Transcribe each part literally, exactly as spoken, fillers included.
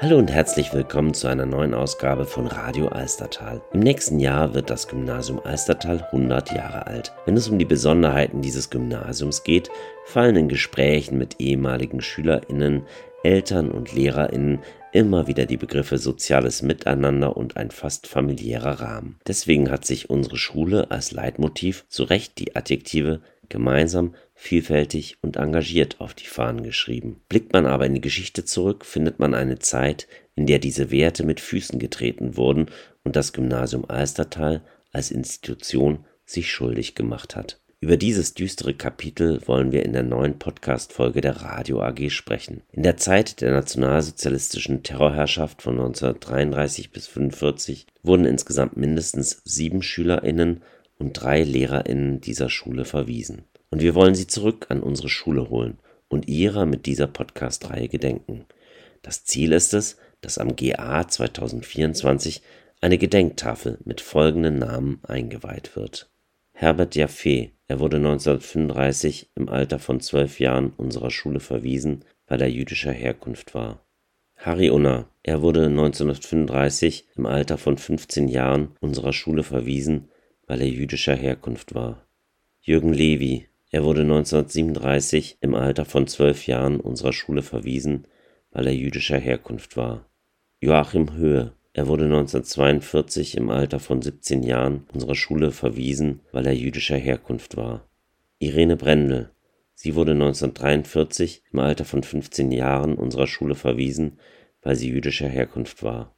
Hallo und herzlich willkommen zu einer neuen Ausgabe von Radio Alstertal. Im nächsten Jahr wird das Gymnasium Alstertal hundert Jahre alt. Wenn es um die Besonderheiten dieses Gymnasiums geht, fallen in Gesprächen mit ehemaligen SchülerInnen, Eltern und LehrerInnen immer wieder die Begriffe soziales Miteinander und ein fast familiärer Rahmen. Deswegen hat sich unsere Schule als Leitmotiv zu Recht die Adjektive gemeinsam, vielfältig und engagiert auf die Fahnen geschrieben. Blickt man aber in die Geschichte zurück, findet man eine Zeit, in der diese Werte mit Füßen getreten wurden und das Gymnasium Alstertal als Institution sich schuldig gemacht hat. Über dieses düstere Kapitel wollen wir in der neuen Podcast-Folge der Radio A G sprechen. In der Zeit der nationalsozialistischen Terrorherrschaft von neunzehnhundertdreiunddreißig bis fünfundvierzig wurden insgesamt mindestens sieben SchülerInnen und drei LehrerInnen dieser Schule verwiesen. Und wir wollen sie zurück an unsere Schule holen und ihrer mit dieser Podcast-Reihe gedenken. Das Ziel ist es, dass am G A zweitausendvierundzwanzig eine Gedenktafel mit folgenden Namen eingeweiht wird. Herbert Jaffe, er wurde neunzehnhundertfünfunddreißig im Alter von zwölf Jahren unserer Schule verwiesen, weil er jüdischer Herkunft war. Harry Unna, er wurde neunzehnhundertfünfunddreißig im Alter von fünfzehn Jahren unserer Schule verwiesen, weil er jüdischer Herkunft war. Jürgen Levi, er wurde neunzehnhundertsiebenunddreißig im Alter von zwölf Jahren unserer Schule verwiesen, weil er jüdischer Herkunft war. Joachim Höhe, er wurde neunzehnhundertzweiundvierzig im Alter von siebzehn Jahren unserer Schule verwiesen, weil er jüdischer Herkunft war. Irene Brendel, sie wurde neunzehnhundertdreiundvierzig im Alter von fünfzehn Jahren unserer Schule verwiesen, weil sie jüdischer Herkunft war.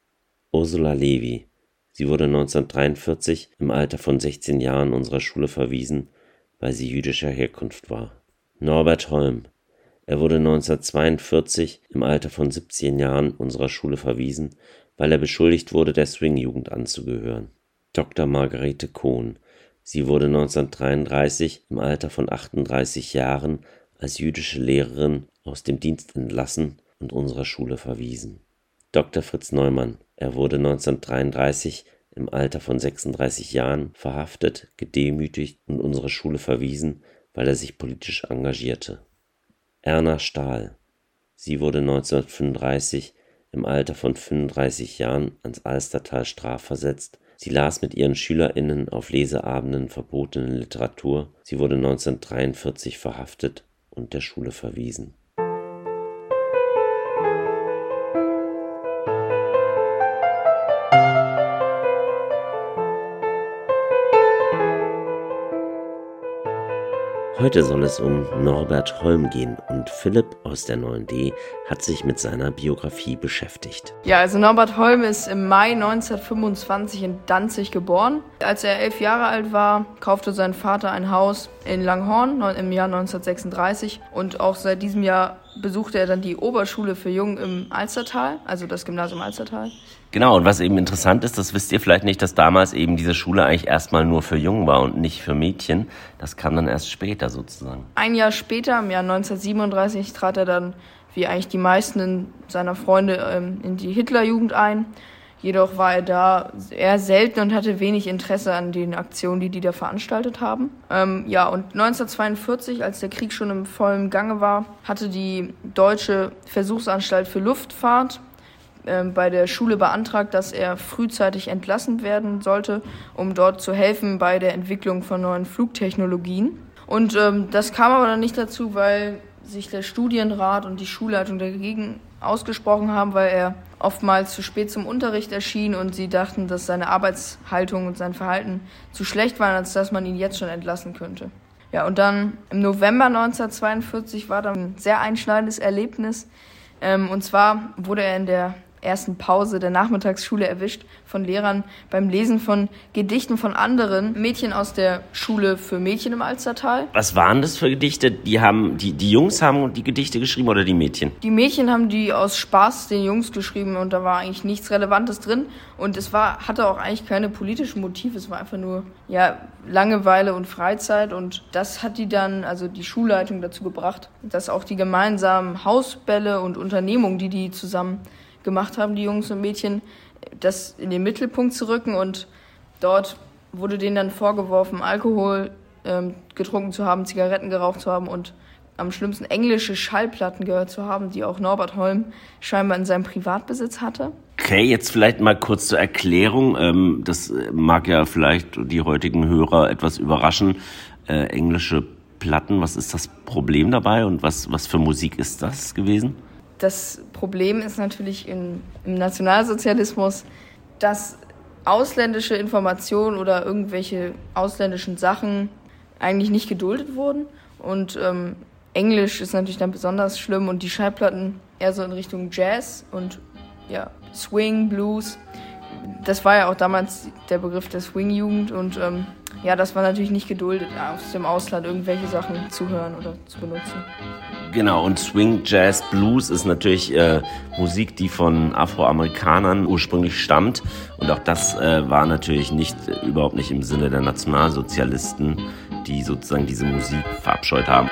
Ursula Levi, sie wurde neunzehnhundertdreiundvierzig im Alter von sechzehn Jahren unserer Schule verwiesen, weil sie jüdischer Herkunft war. Norbert Holm, er wurde neunzehnhundertzweiundvierzig im Alter von siebzehn Jahren unserer Schule verwiesen, weil er beschuldigt wurde, der Swing-Jugend anzugehören. Doktor Margarete Kohn, sie wurde neunzehnhundertdreiunddreißig im Alter von achtunddreißig Jahren als jüdische Lehrerin aus dem Dienst entlassen und unserer Schule verwiesen. Doktor Fritz Neumann, er wurde neunzehnhundertdreiunddreißig im Alter von sechsunddreißig Jahren verhaftet, gedemütigt und unserer Schule verwiesen, weil er sich politisch engagierte. Erna Stahl, sie wurde neunzehnhundertfünfunddreißig im Alter von fünfunddreißig Jahren ans Alstertal strafversetzt. Sie las mit ihren SchülerInnen auf Leseabenden verbotene Literatur. Sie wurde neunzehnhundertdreiundvierzig verhaftet und der Schule verwiesen. Heute soll es um Norbert Holm gehen und Philipp aus der neun D hat sich mit seiner Biografie beschäftigt. Ja, also Norbert Holm ist im Mai neunzehnhundertfünfundzwanzig in Danzig geboren. Als er elf Jahre alt war, kaufte sein Vater ein Haus in Langhorn im Jahr neunzehnhundertsechsunddreißig und auch seit diesem Jahr besuchte er dann die Oberschule für Jungen im Alstertal, also das Gymnasium Alstertal. Genau, und was eben interessant ist, das wisst ihr vielleicht nicht, dass damals eben diese Schule eigentlich erstmal nur für Jungen war und nicht für Mädchen. Das kam dann erst später sozusagen. Ein Jahr später, im Jahr neunzehnhundertsiebenunddreißig, trat er dann, wie eigentlich die meisten seiner Freunde, in die Hitlerjugend ein. Jedoch war er da eher selten und hatte wenig Interesse an den Aktionen, die die da veranstaltet haben. Ähm, ja, und neunzehnhundertzweiundvierzig, als der Krieg schon im vollen Gange war, hatte die Deutsche Versuchsanstalt für Luftfahrt ähm, bei der Schule beantragt, dass er frühzeitig entlassen werden sollte, um dort zu helfen bei der Entwicklung von neuen Flugtechnologien. Und ähm, das kam aber dann nicht dazu, weil sich der Studienrat und die Schulleitung dagegen ausgesprochen haben, weil er oftmals zu spät zum Unterricht erschien und sie dachten, dass seine Arbeitshaltung und sein Verhalten zu schlecht waren, als dass man ihn jetzt schon entlassen könnte. Ja, und dann im November neunzehnhundertzweiundvierzig war dann ein sehr einschneidendes Erlebnis. Ähm, und zwar wurde er in der ersten Pause der Nachmittagsschule erwischt von Lehrern beim Lesen von Gedichten von anderen Mädchen aus der Schule für Mädchen im Alstertal. Was waren das für Gedichte? Die haben die, die Jungs haben die Gedichte geschrieben oder die Mädchen? Die Mädchen haben die aus Spaß den Jungs geschrieben und da war eigentlich nichts Relevantes drin. Und es war, hatte auch eigentlich keine politischen Motive, es war einfach nur ja, Langeweile und Freizeit. Und das hat die dann, also die Schulleitung dazu gebracht, dass auch die gemeinsamen Hausbälle und Unternehmungen, die die zusammen gemacht haben, die Jungs und Mädchen, das in den Mittelpunkt zu rücken. Und dort wurde denen dann vorgeworfen, Alkohol ähm, getrunken zu haben, Zigaretten geraucht zu haben und am schlimmsten englische Schallplatten gehört zu haben, die auch Norbert Holm scheinbar in seinem Privatbesitz hatte. Okay, jetzt vielleicht mal kurz zur Erklärung. Das mag ja vielleicht die heutigen Hörer etwas überraschen. Äh, englische Platten, was ist das Problem dabei und was, was für Musik ist das gewesen? Das Problem ist natürlich in, im Nationalsozialismus, dass ausländische Informationen oder irgendwelche ausländischen Sachen eigentlich nicht geduldet wurden. Und ähm, Englisch ist natürlich dann besonders schlimm und die Schallplatten eher so in Richtung Jazz und ja, Swing, Blues. Das war ja auch damals der Begriff der Swing-Jugend und ähm, ja, das war natürlich nicht geduldet, aus dem Ausland irgendwelche Sachen zu hören oder zu benutzen. Genau, und Swing, Jazz, Blues ist natürlich äh, Musik, die von Afroamerikanern ursprünglich stammt. Und auch das äh, war natürlich nicht, äh, überhaupt nicht im Sinne der Nationalsozialisten, die sozusagen diese Musik verabscheut haben.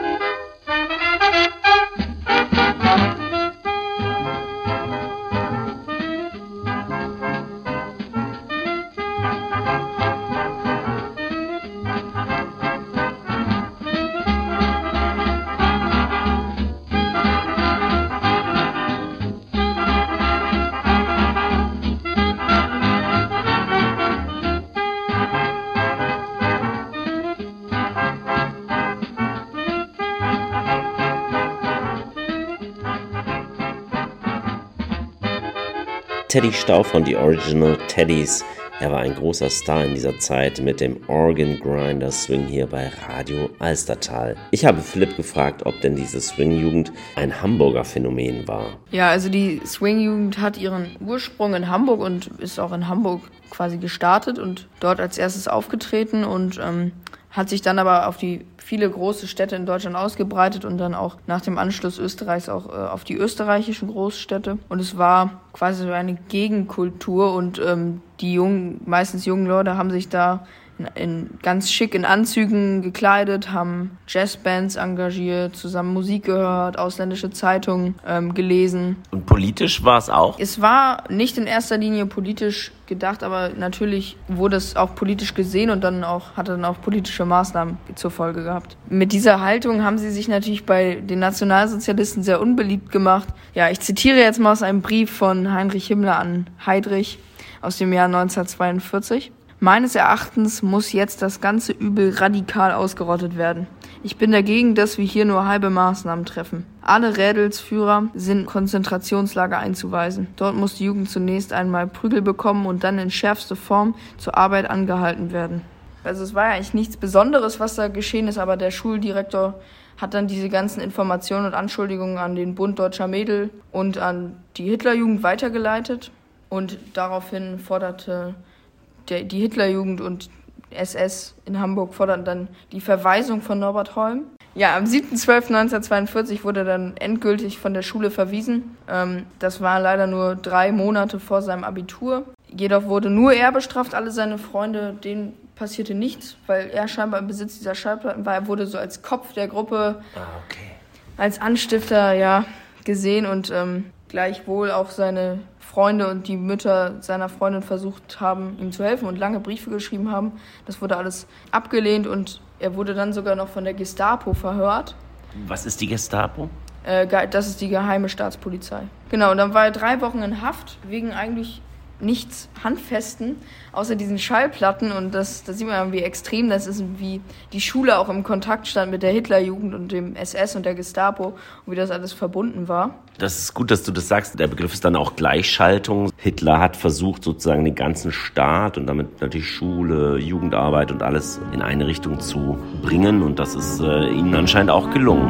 Teddy Stau von The Original Teddys. Er war ein großer Star in dieser Zeit mit dem Organ Grinder Swing hier bei Radio Alstertal. Ich habe Philipp gefragt, ob denn diese Swing-Jugend ein Hamburger Phänomen war. Ja, also die Swing-Jugend hat ihren Ursprung in Hamburg und ist auch in Hamburg quasi gestartet und dort als erstes aufgetreten und ähm, hat sich dann aber auf die viele große Städte in Deutschland ausgebreitet und dann auch nach dem Anschluss Österreichs auch äh, auf die österreichischen Großstädte. Und es war quasi so eine Gegenkultur und ähm, die jungen, meistens jungen Leute haben sich da in, in ganz schick in Anzügen gekleidet, haben Jazzbands engagiert, zusammen Musik gehört, ausländische Zeitungen ähm, gelesen. Und politisch war es auch? Es war nicht in erster Linie politisch gedacht, aber natürlich wurde es auch politisch gesehen und dann auch hatte dann auch politische Maßnahmen zur Folge gehabt. Mit dieser Haltung haben sie sich natürlich bei den Nationalsozialisten sehr unbeliebt gemacht. Ja, ich zitiere jetzt mal aus einem Brief von Heinrich Himmler an Heydrich aus dem Jahr neunzehnhundertzweiundvierzig. Meines Erachtens muss jetzt das ganze Übel radikal ausgerottet werden. Ich bin dagegen, dass wir hier nur halbe Maßnahmen treffen. Alle Rädelsführer sind Konzentrationslager einzuweisen. Dort muss die Jugend zunächst einmal Prügel bekommen und dann in schärfster Form zur Arbeit angehalten werden. Also es war ja eigentlich nichts Besonderes, was da geschehen ist, aber der Schuldirektor hat dann diese ganzen Informationen und Anschuldigungen an den Bund Deutscher Mädel und an die Hitlerjugend weitergeleitet. Und daraufhin forderte der, die Hitlerjugend und S S in Hamburg forderten dann die Verweisung von Norbert Holm. Ja, am siebter zwölfter neunzehnhundertzweiundvierzig wurde er dann endgültig von der Schule verwiesen. Ähm, das war leider nur drei Monate vor seinem Abitur. Jedoch wurde nur er bestraft, alle seine Freunde, denen passierte nichts, weil er scheinbar im Besitz dieser Schallplatten war. Er wurde so als Kopf der Gruppe, ah, okay. als Anstifter ja, gesehen und ähm, gleichwohl auch seine Freunde und die Mütter seiner Freundin versucht haben, ihm zu helfen und lange Briefe geschrieben haben. Das wurde alles abgelehnt und er wurde dann sogar noch von der Gestapo verhört. Was ist die Gestapo? Äh, das ist die geheime Staatspolizei. Genau, und dann war er drei Wochen in Haft wegen eigentlich nichts Handfesten, außer diesen Schallplatten. Und das, das sieht man, wie extrem das ist und wie die Schule auch im Kontakt stand mit der Hitlerjugend und dem S S und der Gestapo und wie das alles verbunden war. Das ist gut, dass du das sagst. Der Begriff ist dann auch Gleichschaltung. Hitler hat versucht, sozusagen den ganzen Staat und damit natürlich Schule, Jugendarbeit und alles in eine Richtung zu bringen. Und das ist äh, ihnen anscheinend auch gelungen.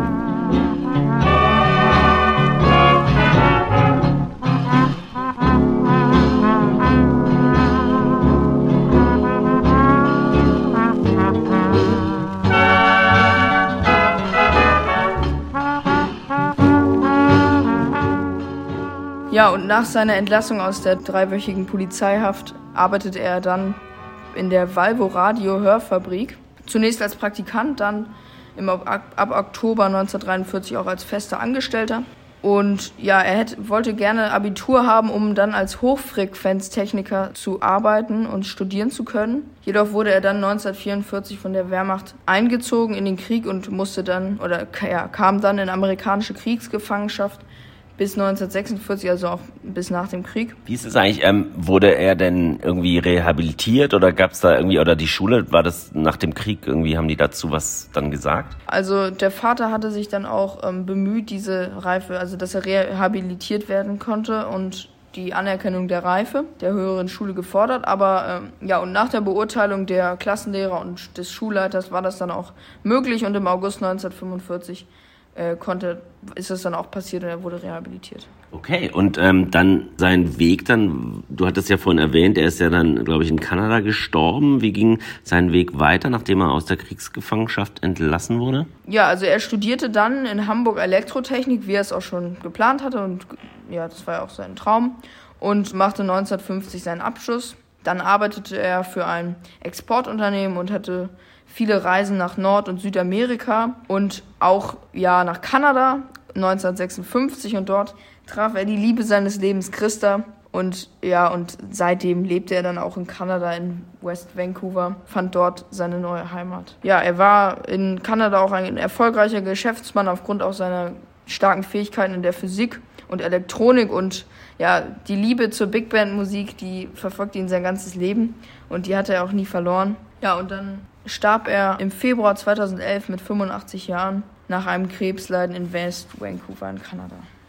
Ja, und nach seiner Entlassung aus der dreiwöchigen Polizeihaft arbeitete er dann in der Valvo Radio Hörfabrik. Zunächst als Praktikant, dann im, ab, ab Oktober neunzehnhundertdreiundvierzig auch als fester Angestellter. Und ja, er hätte, wollte gerne Abitur haben, um dann als Hochfrequenztechniker zu arbeiten und studieren zu können. Jedoch wurde er dann neunzehnhundertvierundvierzig von der Wehrmacht eingezogen in den Krieg und musste dann, oder ja, kam dann in amerikanische Kriegsgefangenschaft bis neunzehnhundertsechsundvierzig, also auch bis nach dem Krieg. Wie ist es eigentlich, ähm, wurde er denn irgendwie rehabilitiert oder gab es da irgendwie, oder die Schule, war das nach dem Krieg irgendwie, haben die dazu was dann gesagt? Also der Vater hatte sich dann auch ähm, bemüht, diese Reife, also dass er rehabilitiert werden konnte und die Anerkennung der Reife der höheren Schule gefordert, aber ähm, ja, und nach der Beurteilung der Klassenlehrer und des Schulleiters war das dann auch möglich und im August neunzehnhundertfünfundvierzig äh, konnte, ist es dann auch passiert und er wurde rehabilitiert. Okay, und ähm, dann sein Weg dann, du hattest ja vorhin erwähnt, er ist ja dann, glaube ich, in Kanada gestorben. Wie ging sein Weg weiter, nachdem er aus der Kriegsgefangenschaft entlassen wurde? Ja, also er studierte dann in Hamburg Elektrotechnik, wie er es auch schon geplant hatte und ja, das war ja auch sein Traum und machte neunzehnhundertfünfzig seinen Abschluss. Dann arbeitete er für ein Exportunternehmen und hatte viele Reisen nach Nord- und Südamerika und auch ja nach Kanada neunzehnhundertsechsundfünfzig und dort traf er die Liebe seines Lebens, Christa. Und ja, und seitdem lebte er dann auch in Kanada, in West Vancouver, fand dort seine neue Heimat. Ja, er war in Kanada auch ein erfolgreicher Geschäftsmann aufgrund auch seiner starken Fähigkeiten in der Physik und Elektronik und ja, die Liebe zur Big Band Musik, die verfolgte ihn sein ganzes Leben und die hat er auch nie verloren. Ja, und dann starb er im Februar zweitausendelf mit fünfundachtzig Jahren nach einem Krebsleiden in West Vancouver in Kanada.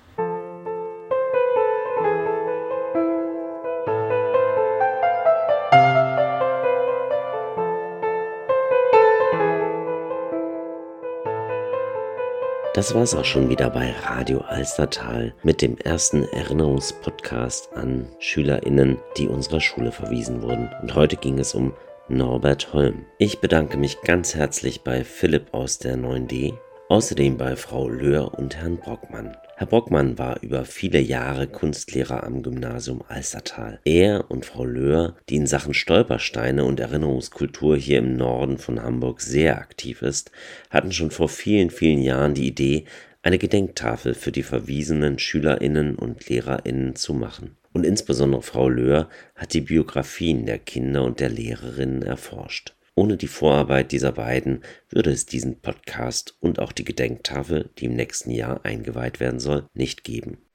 Das war es auch schon wieder bei Radio Alstertal mit dem ersten Erinnerungspodcast an SchülerInnen, die unserer Schule verwiesen wurden. Und heute ging es um Norbert Holm. Ich bedanke mich ganz herzlich bei Philipp aus der neun D, außerdem bei Frau Löhr und Herrn Brockmann. Herr Brockmann war über viele Jahre Kunstlehrer am Gymnasium Alstertal. Er und Frau Löhr, die in Sachen Stolpersteine und Erinnerungskultur hier im Norden von Hamburg sehr aktiv ist, hatten schon vor vielen, vielen Jahren die Idee, eine Gedenktafel für die verwiesenen SchülerInnen und LehrerInnen zu machen. Und insbesondere Frau Löhr hat die Biografien der Kinder und der Lehrerinnen erforscht. Ohne die Vorarbeit dieser beiden würde es diesen Podcast und auch die Gedenktafel, die im nächsten Jahr eingeweiht werden soll, nicht geben.